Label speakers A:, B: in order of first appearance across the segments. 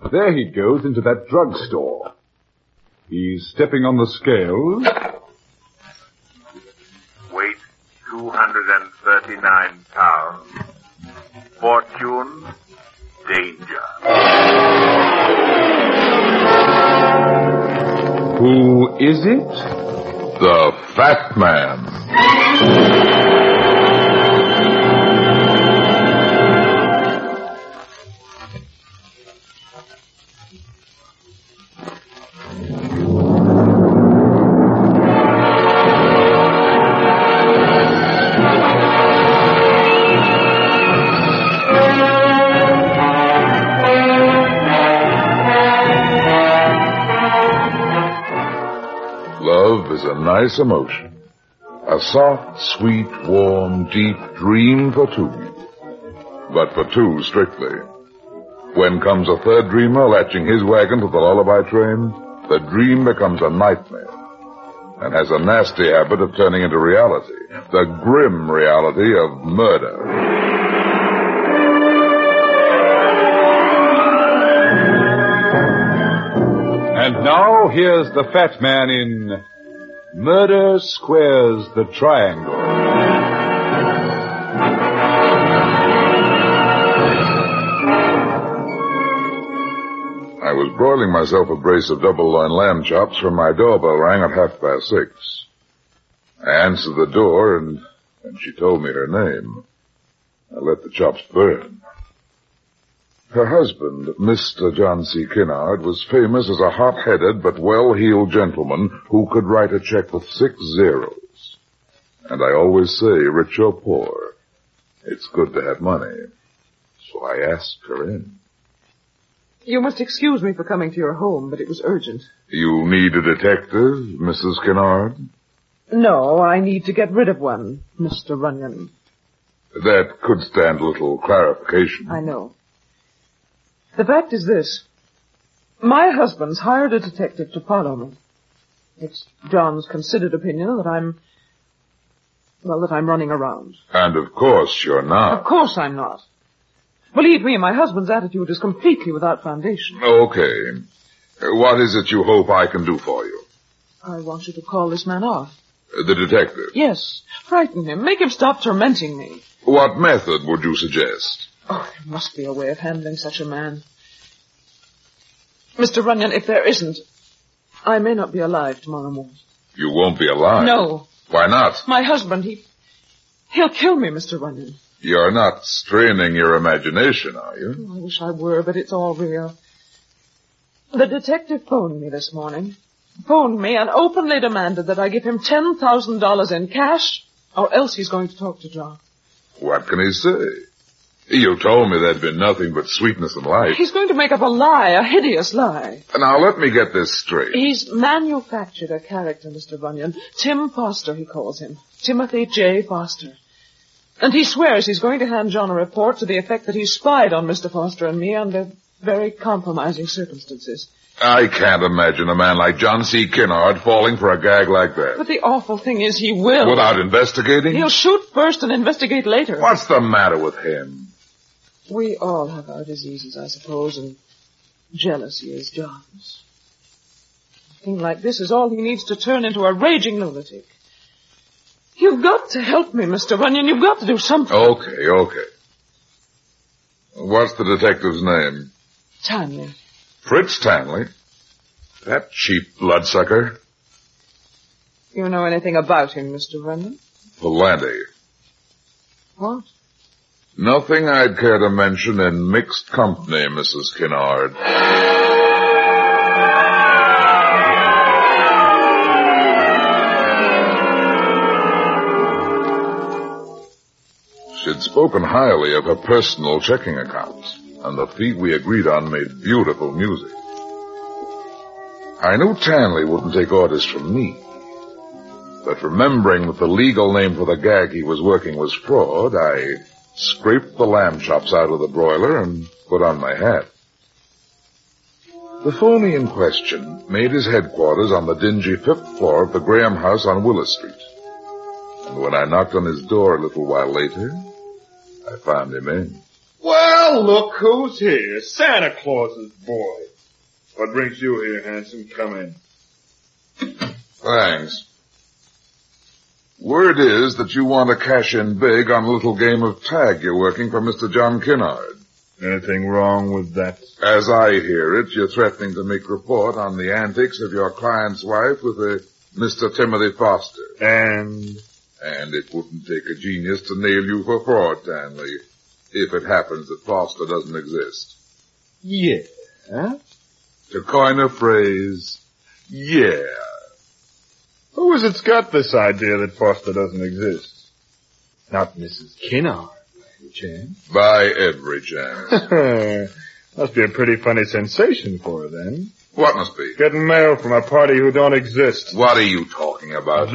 A: There he goes into that drugstore. He's stepping on the scales.
B: Weight 239 pounds. Fortune, danger.
A: Who is it?
C: The Fat Man. Love is a nice emotion. A soft, sweet, warm, deep dream for two. But for two, strictly. When comes a third dreamer latching his wagon to the lullaby train, the dream becomes a nightmare and has a nasty habit of turning into reality, the grim reality of murder.
A: And now here's the Fat Man in Murder Squares the Triangle.
C: I was broiling myself a brace of double-loin lamb chops when my doorbell rang at 6:30. I answered the door, and she told me her name. I let the chops burn. Her husband, Mr. John C. Kinnard, was famous as a hot-headed but well-heeled gentleman who could write a check with 6 zeros. And I always say, rich or poor, it's good to have money. So I asked her in.
D: You must excuse me for coming to your home, but it was urgent.
C: You need a detective, Mrs. Kinnard?
D: No, I need to get rid of one, Mr. Runyon.
C: That could stand a little clarification.
D: I know. The fact is this. My husband's hired a detective to follow me. It's John's considered opinion that I'm running around.
C: And of course you're not.
D: Of course I'm not. Believe me, my husband's attitude is completely without foundation.
C: Okay. What is it you hope I can do for you?
D: I want you to call this man off.
C: The detective?
D: Yes. Frighten him. Make him stop tormenting me.
C: What method would you suggest?
D: Oh, there must be a way of handling such a man. Mr. Runyon, if there isn't, I may not be alive tomorrow morning.
C: You won't be alive?
D: No.
C: Why not?
D: My husband, he'll kill me, Mr. Runyon.
C: You're not straining your imagination, are you?
D: Oh, I wish I were, but it's all real. The detective phoned me this morning. Phoned me and openly demanded that I give him $10,000 in cash, or else he's going to talk to John.
C: What can he say? You told me there'd been nothing but sweetness and light.
D: He's going to make up a lie, a hideous lie.
C: Now, let me get this straight.
D: He's manufactured a character, Mr. Runyon. Tim Foster, he calls him. Timothy J. Foster. And he swears he's going to hand John a report to the effect that he spied on Mr. Foster and me under very compromising circumstances.
C: I can't imagine a man like John C. Kinnard falling for a gag like that.
D: But the awful thing is he will.
C: Without investigating?
D: He'll shoot first and investigate later.
C: What's the matter with him?
D: We all have our diseases, I suppose, and jealousy is John's. A thing like this is all he needs to turn into a raging lunatic. You've got to help me, Mr. Runyon. You've got to do something.
C: Okay. What's the detective's name?
D: Tanley.
C: Fritz Tanley? That cheap bloodsucker?
D: You know anything about him, Mr. Runyon?
C: Plenty.
D: What?
C: Nothing I'd care to mention in mixed company, Mrs. Kinnard. She'd spoken highly of her personal checking accounts, and the fee we agreed on made beautiful music. I knew Tanley wouldn't take orders from me, but remembering that the legal name for the gag he was working was fraud, I scraped the lamb chops out of the broiler and put on my hat. The phony in question made his headquarters on the dingy 5th floor of the Graham house on Willis Street. And when I knocked on his door a little while later, I found him in.
E: Well, look who's here. Santa Claus's boy. What brings you here, handsome? Come in.
C: Thanks. Word is that you want to cash in big on a little game of tag you're working for Mr. John Kinnard.
E: Anything wrong with that?
C: As I hear it, you're threatening to make report on the antics of your client's wife with a Mr. Timothy Foster.
E: And
C: it wouldn't take a genius to nail you for fraud, Tanley, if it happens that Foster doesn't exist.
E: yeah.
C: To coin a phrase, yeah.
E: Who is it's got this idea that Foster doesn't exist? Not Mrs. Kinnard, by any chance.
C: By every chance.
E: Must be a pretty funny sensation for her, then.
C: What must be?
E: Getting mail from a party who don't exist.
C: What are you talking about?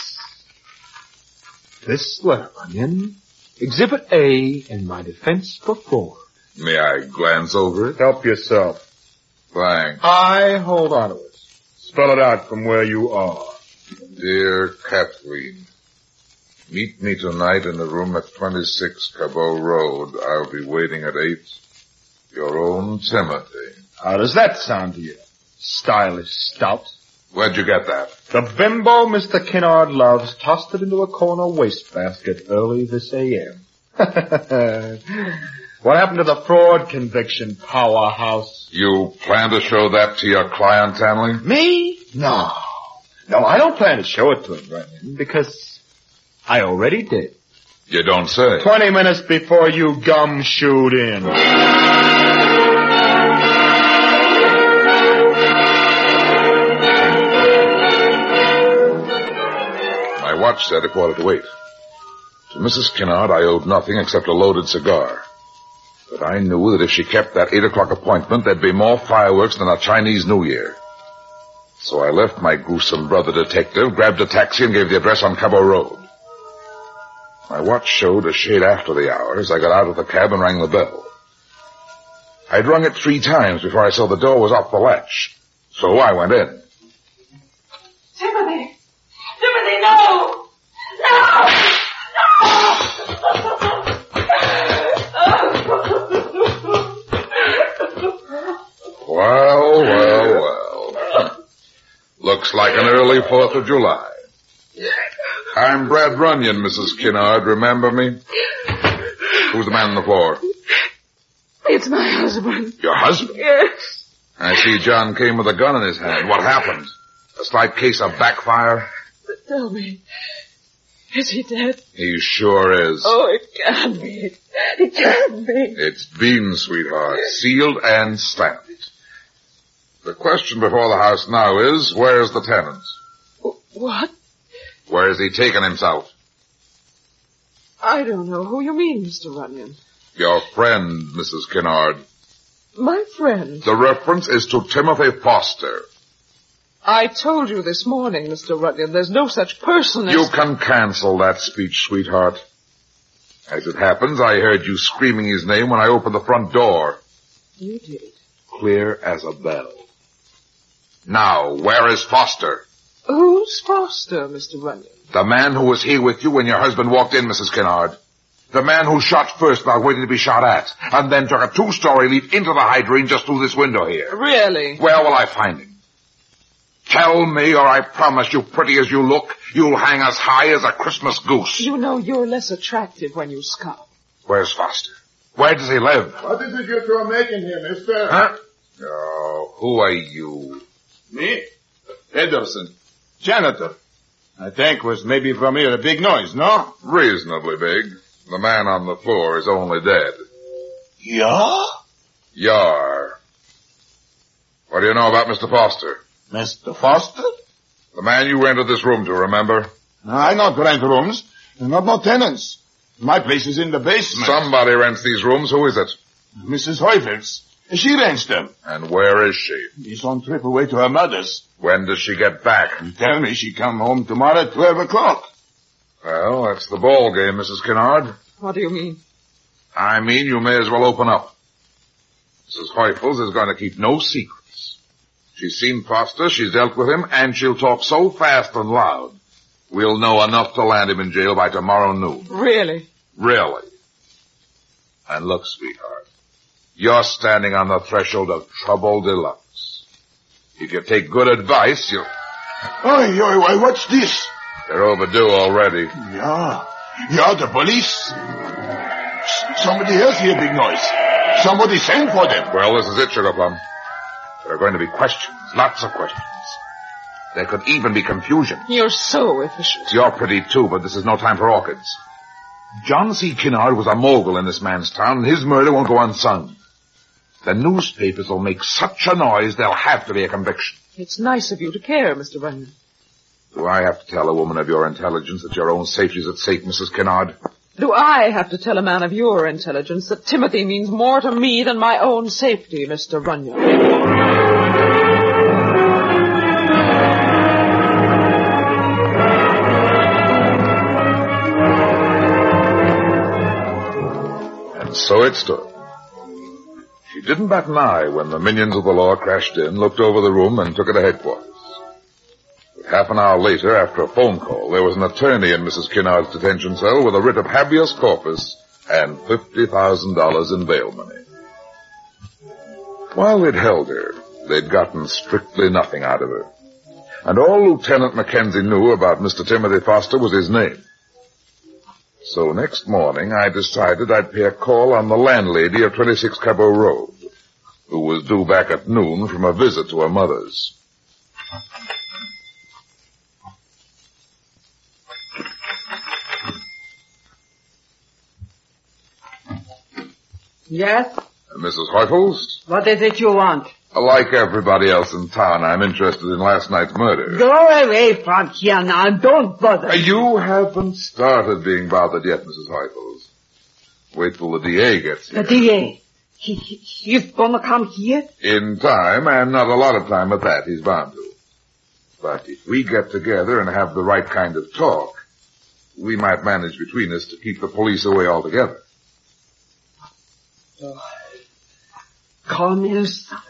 F: This letter, Runyon. Exhibit A in my defense for fraud.
C: May I glance over it?
E: Help yourself.
C: Thanks.
E: I hold on to it. Spell it out from where you are.
C: Dear Kathleen, meet me tonight in the room at 26 Cabot Road. I'll be waiting at 8. Your own Timothy.
E: How does that sound to you? Stylish stout.
C: Where'd you get that?
E: The bimbo Mr. Kinnard loves tossed it into a corner wastebasket early this a.m. What happened to the fraud conviction, powerhouse?
C: You plan to show that to your client, Tanley?
E: Me? No, I don't plan to show it to him, Runyon, because I already did.
C: You don't say.
E: 20 minutes before you gum-shoed in.
C: My watch said a quarter to 8. To Mrs. Kinnard, I owed nothing except a loaded cigar. But I knew that if she kept that 8 o'clock appointment, there'd be more fireworks than a Chinese New Year. So I left my gruesome brother detective, grabbed a taxi, and gave the address on Cabot Road. My watch showed a shade after the hour as I got out of the cab and rang the bell. I'd rung it 3 times before I saw the door was off the latch. So I went in.
D: Timothy! Timothy, no! No!
C: Well. Looks like an early 4th of July. I'm Brad Runyon, Mrs. Kinnard. Remember me? Who's the man on the floor?
D: It's my husband.
C: Your husband?
D: Yes.
C: I see John came with a gun in his hand. What happened? A slight case of backfire?
D: But tell me, is he dead?
C: He sure is.
D: Oh, it can't be. It can't be.
C: It's been, sweetheart. Sealed and stamped. The question before the house now is, where's the tenant?
D: What?
C: Where has he taken himself?
D: I don't know who you mean, Mr. Runyon.
C: Your friend, Mrs. Kinnard.
D: My friend.
C: The reference is to Timothy Foster.
D: I told you this morning, Mr. Runyon, there's no such person as...
C: You can cancel that speech, sweetheart. As it happens, I heard you screaming his name when I opened the front door.
D: You did?
C: Clear as a bell. Now, where is Foster?
D: Who's Foster, Mr. Runyon?
C: The man who was here with you when your husband walked in, Mrs. Kinnard. The man who shot first without waiting to be shot at, and then took a 2-story leap into the hydrant just through this window here.
D: Really?
C: Where will I find him? Tell me, or I promise you, pretty as you look, you'll hang as high as a Christmas goose.
D: You know you're less attractive when you scowl.
C: Where's Foster? Where does he live?
G: What is it you two are making here, mister?
C: Huh? Oh, who are you?
G: Me? Henderson. Janitor. I think was maybe from here a big noise, no?
C: Reasonably big. The man on the floor is only dead.
G: Yeah?
C: Yar. What do you know about Mr. Foster?
G: Mr. Foster?
C: The man you rented this room to, remember?
G: I not rent rooms. Not no tenants. My place is in the basement.
C: Somebody rents these rooms. Who is it?
G: Mrs. Heufels. She rents them.
C: And where is she?
G: She's on trip away to her mother's.
C: When does she get back?
G: You tell me she come home tomorrow at 12 o'clock.
C: Well, that's the ball game, Mrs. Kinnard.
D: What do you mean?
C: I mean, you may as well open up. Mrs. Heufels is going to keep no secrets. She's seen Foster, she's dealt with him, and she'll talk so fast and loud, we'll know enough to land him in jail by tomorrow noon.
D: Really?
C: Really. And look, sweetheart, you're standing on the threshold of trouble deluxe. If you take good advice, you'll...
G: Oi, what's this?
C: They're overdue already.
G: Yeah, the police. Somebody else hear big noise. Somebody sent for them.
C: Well, this is it, Sugar Plum. There are going to be questions, lots of questions. There could even be confusion.
D: You're so efficient.
C: You're pretty too, but this is no time for orchids. John C. Kinnard was a mogul in this man's town, and his murder won't go unsung. The newspapers will make such a noise, there'll have to be a conviction.
D: It's nice of you to care, Mr. Runyon.
C: Do I have to tell a woman of your intelligence that your own safety is at stake, Mrs. Kinnard?
D: Do I have to tell a man of your intelligence that Timothy means more to me than my own safety, Mr. Runyon?
C: And so it stood. She didn't bat an eye when the minions of the law crashed in, looked over the room, and took her to headquarters. But half an hour later, after a phone call, there was an attorney in Mrs. Kinnard's detention cell with a writ of habeas corpus and $50,000 in bail money. While they'd held her, they'd gotten strictly nothing out of her. And all Lieutenant Mackenzie knew about Mr. Timothy Foster was his name. So next morning, I decided I'd pay a call on the landlady of 26 Cabot Road, who was due back at noon from a visit to her mother's.
H: Yes?
C: Mrs. Heufels?
H: What is it you want?
C: Like everybody else in town, I'm interested in last night's murder.
H: Go away from here now. Don't bother.
C: You haven't started being bothered yet, Mrs. Heufels. Wait till the DA gets here.
H: The DA? He's gonna come here?
C: In time, and not a lot of time at that, he's bound to. But if we get together and have the right kind of talk, we might manage between us to keep the police away altogether.
H: Come inside.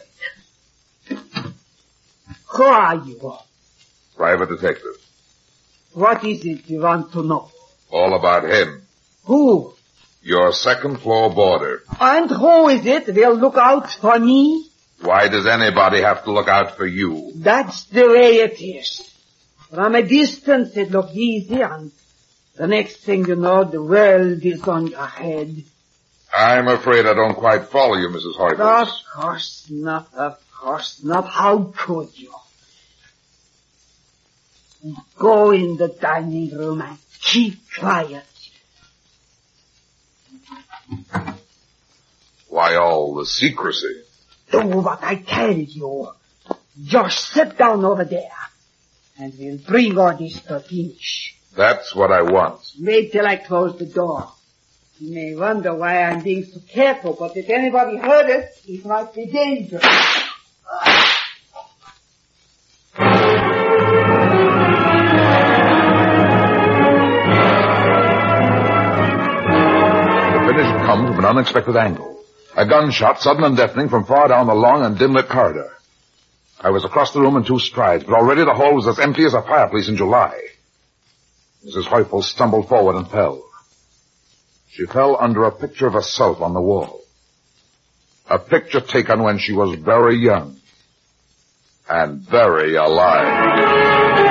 H: Who are you?
C: Private detective.
H: What is it you want to know?
C: All about him.
H: Who?
C: Your second-floor boarder.
H: And who is it will look out for me?
C: Why does anybody have to look out for you?
H: That's the way it is. From a distance it looks easy, and the next thing you know, the world is on your head.
C: I'm afraid I don't quite follow you, Mrs. Heufels.
H: Of course not, of course not. How could you? Go in the dining room and keep quiet.
C: Why all the secrecy?
H: Do what I tell you. Just sit down over there, and we'll bring all this to finish.
C: That's what I want.
H: Wait till I close the door. You may wonder why I'm being so careful, but if anybody heard it might be dangerous.
C: The finish had come from an unexpected angle. A gunshot, sudden and deafening, from far down the long and dim-lit corridor. I was across the room in 2 strides, but already the hall was as empty as a fireplace in July. Mrs. Heufels stumbled forward and fell. She fell under a picture of herself on the wall. A picture taken when she was very young and very alive.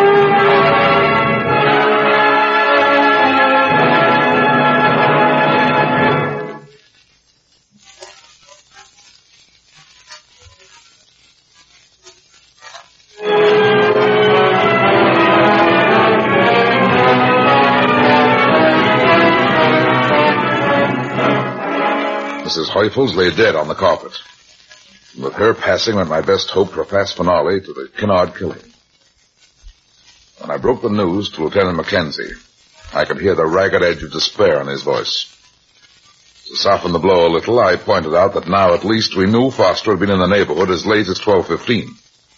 C: Mrs. Heufels lay dead on the carpet. And with her passing went my best hope for a fast finale to the Kinnard killing. When I broke the news to Lieutenant Mackenzie, I could hear the ragged edge of despair in his voice. To soften the blow a little, I pointed out that now at least we knew Foster had been in the neighborhood as late as 12:15.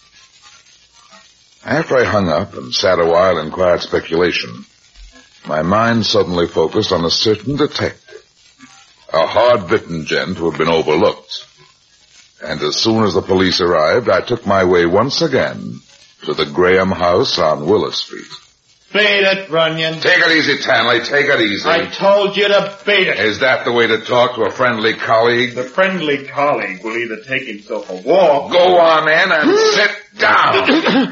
C: After I hung up and sat a while in quiet speculation, my mind suddenly focused on a certain detective. A hard-bitten gent who had been overlooked. And as soon as the police arrived, I took my way once again to the Graham house on Willow Street.
E: Beat it, Runyon.
C: Take it easy, Tanley. Take it easy.
E: I told you to beat it.
C: Is that the way to talk to a friendly colleague?
E: The friendly colleague will either take himself a walk...
C: Go on in and sit down.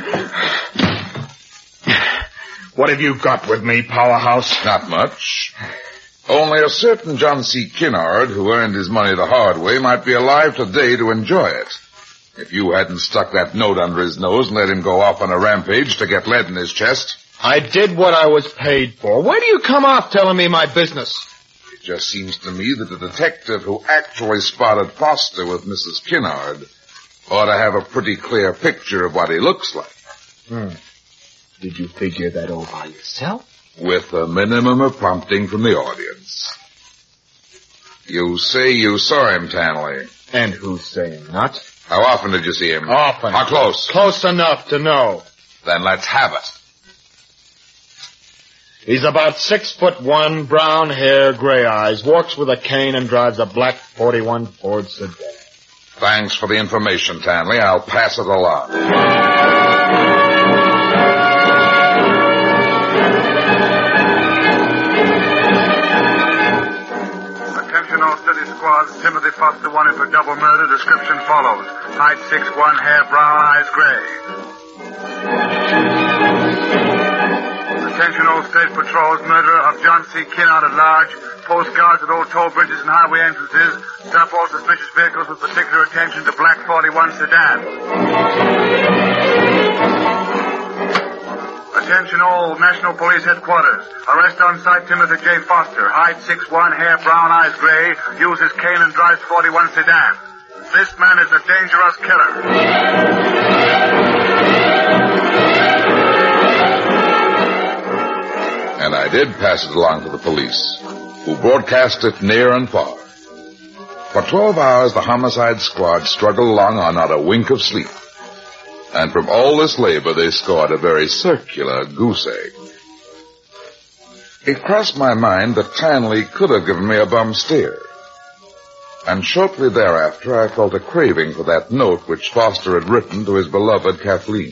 E: What have you got with me, Powerhouse?
C: Not much. Only a certain John C. Kinnard, who earned his money the hard way, might be alive today to enjoy it. If you hadn't stuck that note under his nose and let him go off on a rampage to get lead in his chest.
F: I did what I was paid for. Why do you come off telling me my business?
C: It just seems to me that the detective who actually spotted Foster with Mrs. Kinnard ought to have a pretty clear picture of what he looks like.
F: Did you figure that all by yourself?
C: With a minimum of prompting from the audience. You say you saw him, Tanley.
F: And who's saying not?
C: How often did you see him?
F: Often.
C: How close?
F: Close enough to know.
C: Then let's have it.
E: He's about 6'1", brown hair, gray eyes, walks with a cane and drives a black 41 Ford sedan.
C: Thanks for the information, Tanley. I'll pass it along.
B: Attention all city squads. Timothy Foster wanted for double murder. Description follows. Height 6'1", hair brown, eyes gray. Attention all state patrols. Murderer of John C. Kinnard at large. Post guards at all toll bridges and highway entrances. Stop all suspicious vehicles with particular attention to black 41 sedan. Attention all National Police Headquarters. Arrest on site Timothy J. Foster. Height 6'1", hair brown, eyes gray. Uses cane and drives 41 sedan. This man is a dangerous killer.
C: And I did pass it along to the police, who broadcast it near and far. For 12 hours, the homicide squad struggled along on not a wink of sleep. And from all this labor, they scored a very circular goose egg. It crossed my mind that Tanley could have given me a bum steer. And shortly thereafter, I felt a craving for that note which Foster had written to his beloved Kathleen.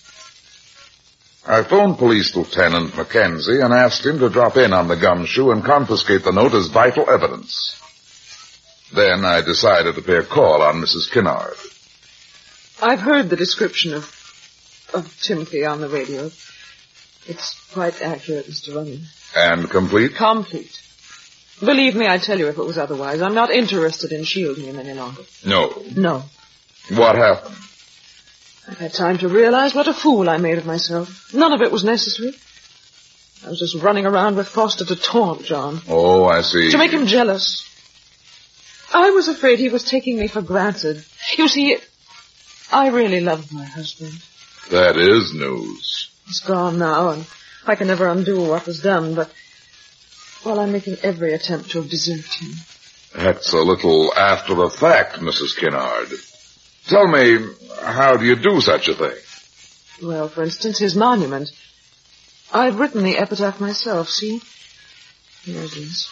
C: I phoned Police Lieutenant Mackenzie and asked him to drop in on the gumshoe and confiscate the note as vital evidence. Then I decided to pay a call on Mrs. Kinnard.
D: I've heard the description of Timothy on the radio. It's quite accurate, Mr. Runyon.
C: And complete?
D: Complete. Believe me, I'd tell you if it was otherwise. I'm not interested in shielding him any longer.
C: No.
D: No.
C: What happened?
D: I've had time to realize what a fool I made of myself. None of it was necessary. I was just running around with Foster to taunt John.
C: Oh, I see.
D: To make him jealous. I was afraid he was taking me for granted. You see, I really loved my husband.
C: That is news.
D: He's gone now, and I can never undo what was done, but, well, I'm making every attempt to have deserved him.
C: That's a little after the fact, Mrs. Kinnard. Tell me, how do you do such a thing?
D: Well, for instance, his monument. I've written the epitaph myself, see? Here it is.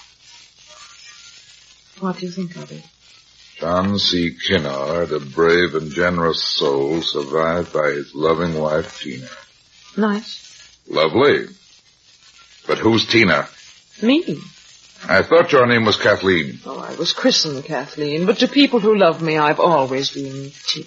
D: What do you think of it?
C: John C. Kinnard, a brave and generous soul, survived by his loving wife, Tina.
D: Nice.
C: Lovely. But who's Tina?
D: Me.
C: I thought your name was Kathleen.
D: Oh, I was christened Kathleen, but to people who love me, I've always been Tina.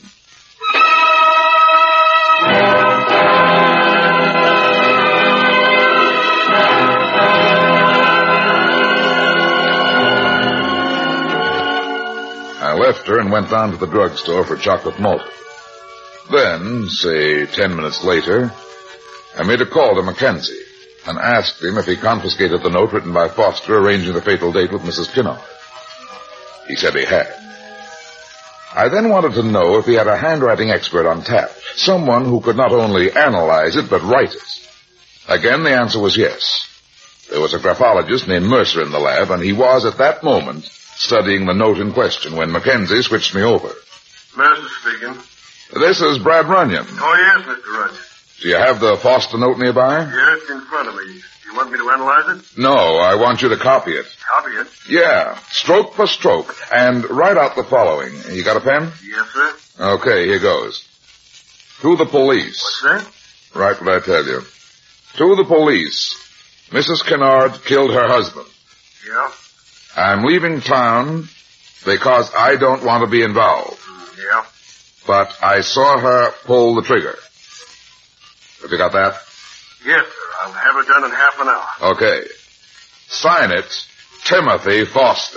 C: I left her and went down to the drugstore for chocolate malt. Then, say 10 minutes later, I made a call to Mackenzie and asked him if he confiscated the note written by Foster arranging the fatal date with Mrs. Kinnard. He said he had. I then wanted to know if he had a handwriting expert on tap, someone who could not only analyze it but write it. Again, the answer was yes. There was a graphologist named Mercer in the lab, and he was at that moment studying the note in question when Mackenzie switched me over.
B: Mercer speaking.
C: This is Brad Runyon.
B: Oh, yes, Mr. Runyon.
C: Do you have the Foster note nearby?
B: Yes, in front of me. You want me to analyze it?
C: No, I want you to copy it.
B: Copy it?
C: Yeah, stroke for stroke, and write out the following. You got a pen?
B: Yes, sir.
C: Okay, here goes. To the police.
B: What's that?
C: Write what I tell you. To the police, Mrs. Kennard killed her husband.
B: Yeah?
C: I'm leaving town because I don't want to be involved.
B: Yeah?
C: But I saw her pull the trigger. Have you got that?
B: Yes, sir. I'll have it done in half an hour.
C: Okay. Sign it, Timothy Foster.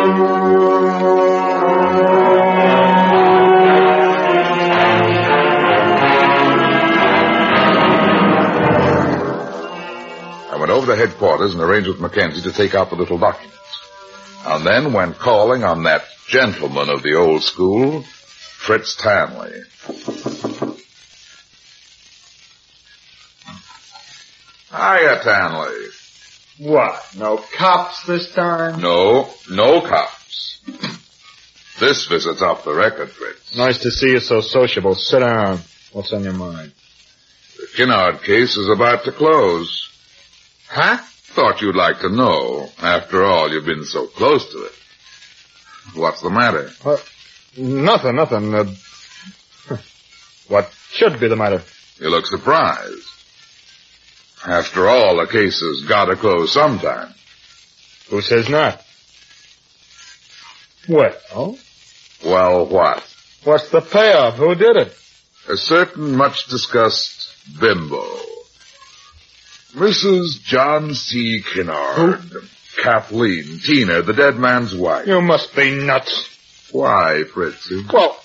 C: I went over to headquarters and arranged with Mackenzie to take out the little document. And then went calling on that gentleman of the old school, Fritz Tanley. Hiya, Tanley.
F: What? No cops this time?
C: No cops. This visit's off the record, Fritz.
E: Nice to see you so sociable. Sit down. What's on your mind?
C: The Kennard case is about to close.
E: Huh?
C: Thought you'd like to know. After all, you've been so close to it. What's the matter?
E: Nothing. What should be the matter?
C: You look surprised. After all, the case has got to close sometime.
E: Who says not? Well?
C: Well, what?
E: What's the payoff? Who did it?
C: A certain much-discussed bimbo. Mrs. John C. Kennard.
E: Who?
C: Kathleen, Tina, the dead man's wife.
E: You must be nuts.
C: Why, Fritzy?
E: Well,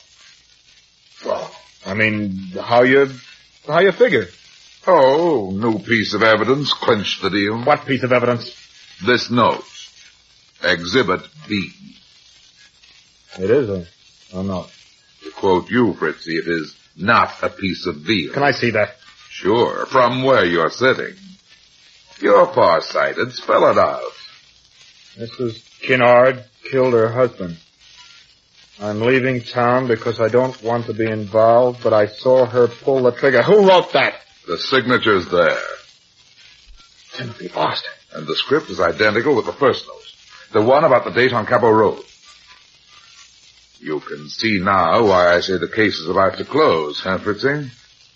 E: I mean, how you figure?
C: Oh, new piece of evidence clinched the deal.
E: What piece of evidence?
C: This note. Exhibit B.
E: It is a note.
C: To quote you, Fritzy, it is not a piece of veal.
E: Can I see that?
C: Sure, from where you're sitting. You're far-sighted. Spell it out.
E: Mrs. Kennard killed her husband. I'm leaving town because I don't want to be involved, but I saw her pull the trigger. Who wrote that?
C: The signature's there.
E: Timothy Foster.
C: And the script is identical with the first note. The one about the date on Cabot Road. You can see now why I say the case is about to close, huh, Fritzy?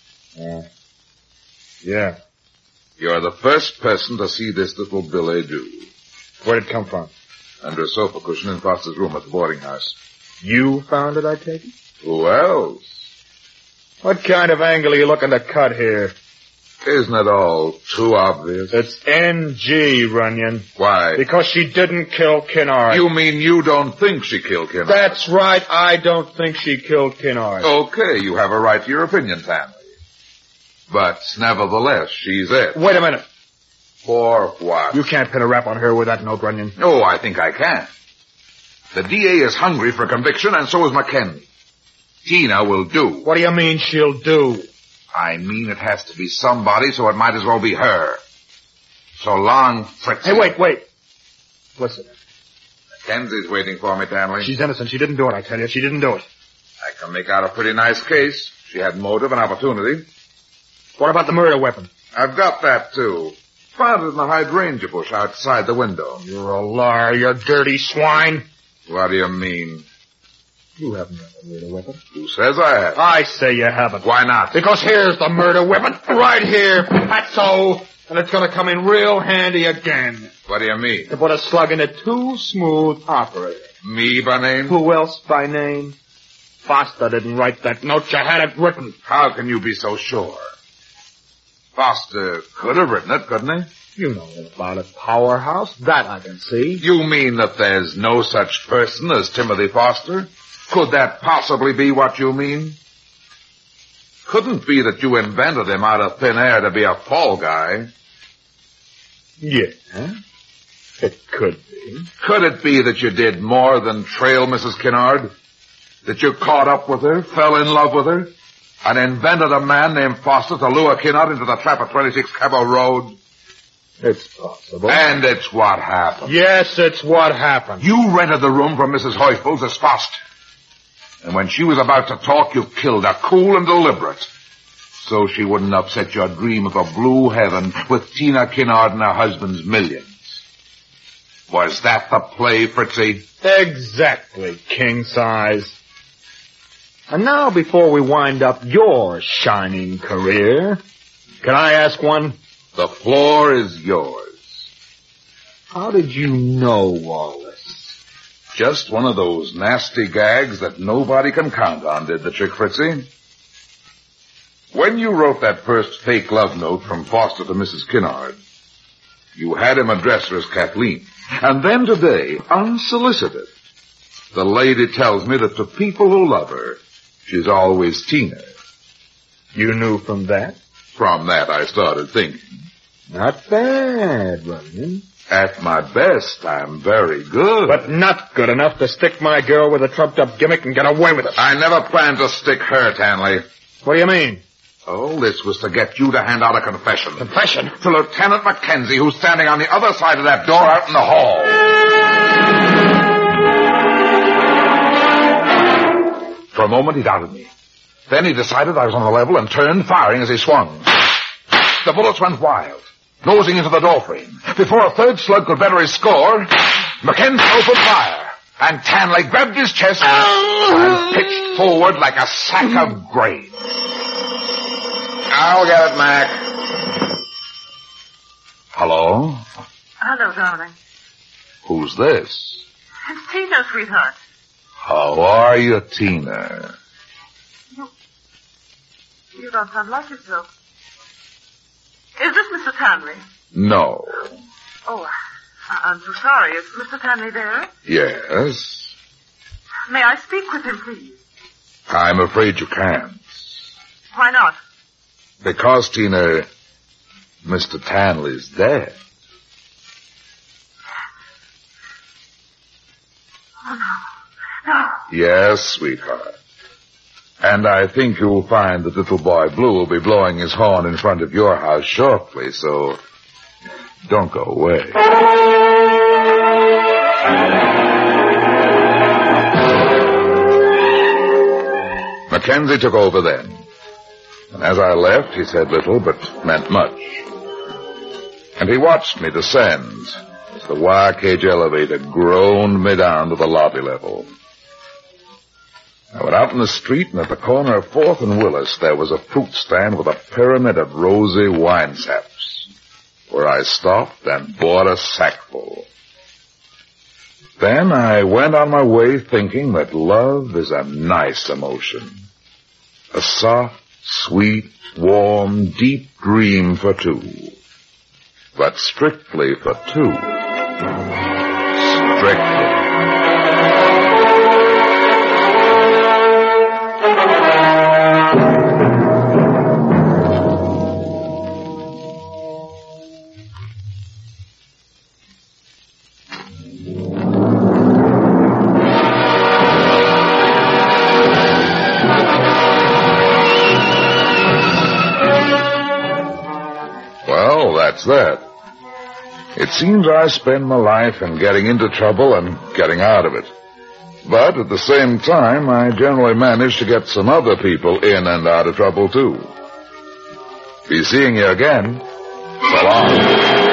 E: Yeah.
C: You're the first person to see this little billet doux.
E: Where'd it come from?
C: Under a sofa cushion in Foster's room at the boarding house.
E: You found it, I take it?
C: Who else?
E: What kind of angle are you looking to cut here?
C: Isn't it all too obvious?
E: It's N.G., Runyon.
C: Why?
E: Because she didn't kill Kennard.
C: You mean you don't think she killed Kennard?
E: That's right, I don't think she killed Kennard.
C: Okay, you have a right to your opinion, Stanley. But nevertheless, she's it.
E: Wait a minute.
C: For what?
E: You can't pin a rap on her with that note, Runyon.
C: Oh, I think I can. The DA is hungry for conviction, and so is McKenzie. Tina will do.
E: What do you mean she'll do?
C: I mean it has to be somebody, so it might as well be her. So long, Fritz.
E: Hey, wait. Listen.
C: Mackenzie's waiting for me, Stanley.
E: She's innocent. She didn't do it, I tell you. She didn't do it.
C: I can make out a pretty nice case. She had motive and opportunity.
E: What about the murder weapon?
C: I've got that, too. Found it in the hydrangea bush outside the window.
E: You're a liar, you dirty swine.
C: What do you mean?
E: You haven't got the murder weapon.
C: Who says I have?
E: I say you haven't.
C: Why not?
E: Because here's the murder weapon. Right here, Patso. And it's gonna come in real handy again.
C: What do you mean?
E: To put a slug in a too smooth operator.
C: Me by name?
E: Who else by name? Foster didn't write that note. You had it written.
C: How can you be so sure? Foster could have written it, couldn't he?
E: You know about a powerhouse. That I can see.
C: You mean that there's no such person as Timothy Foster? Could that possibly be what you mean? Couldn't be that you invented him out of thin air to be a fall guy.
E: Yeah, it could be.
C: Could it be that you did more than trail Mrs. Kennard? That you caught up with her, fell in love with her, and invented a man named Foster to lure Kennard into the trap at 26 Cabot Road?
E: It's possible.
C: And it's what happened.
E: Yes, it's what happened.
C: You rented the room from Mrs. Heufels as Foster. And when she was about to talk, you killed her, cool and deliberate. So she wouldn't upset your dream of a blue heaven with Tina Kennard and her husband's millions. Was that the play, Fritzy?
E: Exactly, king size. And now, before we wind up your shining career, can I ask one
C: The floor is yours.
F: How did you know all this?
C: Just one of those nasty gags that nobody can count on did the trick, Fritzy. When you wrote that first fake love note from Foster to Mrs. Kinnard, you had him address her as Kathleen. And then today, unsolicited, the lady tells me that to people who love her, she's always Tina.
E: You knew from that?
C: From that, I started thinking.
F: Not bad, Runyon.
C: At my best, I'm very good.
E: But not good enough to stick my girl with a trumped-up gimmick and get away with it.
C: I never planned to stick her, Tanley.
E: What do you mean?
C: All this was to get you to hand out a confession.
E: Confession?
C: To Lieutenant Mackenzie, who's standing on the other side of that door out in the hall. For a moment, he doubted me. Then he decided I was on the level and turned, firing as he swung. The bullets went wild, nosing into the doorframe. Before a third slug could better his score, Mackenzie opened fire, and Tanley grabbed his chest and pitched forward like a sack of grain. I'll get it, Mac. Hello?
I: Hello, darling.
C: Who's this?
I: It's Tina, sweetheart.
C: How are you, Tina?
I: You don't sound like yourself. Is this Mr. Tanley?
C: No.
I: Oh, I'm so sorry. Is Mr. Tanley there?
C: Yes?
I: May I speak with him, please?
C: I'm afraid you can't.
I: Why not?
C: Because, Tina, Mr. Tanley's dead.
I: Oh, no. No.
C: Yes, sweetheart. And I think you'll find that little boy Blue will be blowing his horn in front of your house shortly, so don't go away. Mackenzie took over then. And as I left, he said little, but meant much. And he watched me descend as the wire cage elevator groaned me down to the lobby level. I went out in the street, and at the corner of 4th and Willis, there was a fruit stand with a pyramid of rosy wine saps, where I stopped and bought a sackful. Then I went on my way thinking that love is a nice emotion. A soft, sweet, warm, deep dream for two. But strictly for two. Strictly. That's that. It seems I spend my life in getting into trouble and getting out of it. But at the same time, I generally manage to get some other people in and out of trouble, too. Be seeing you again. So long.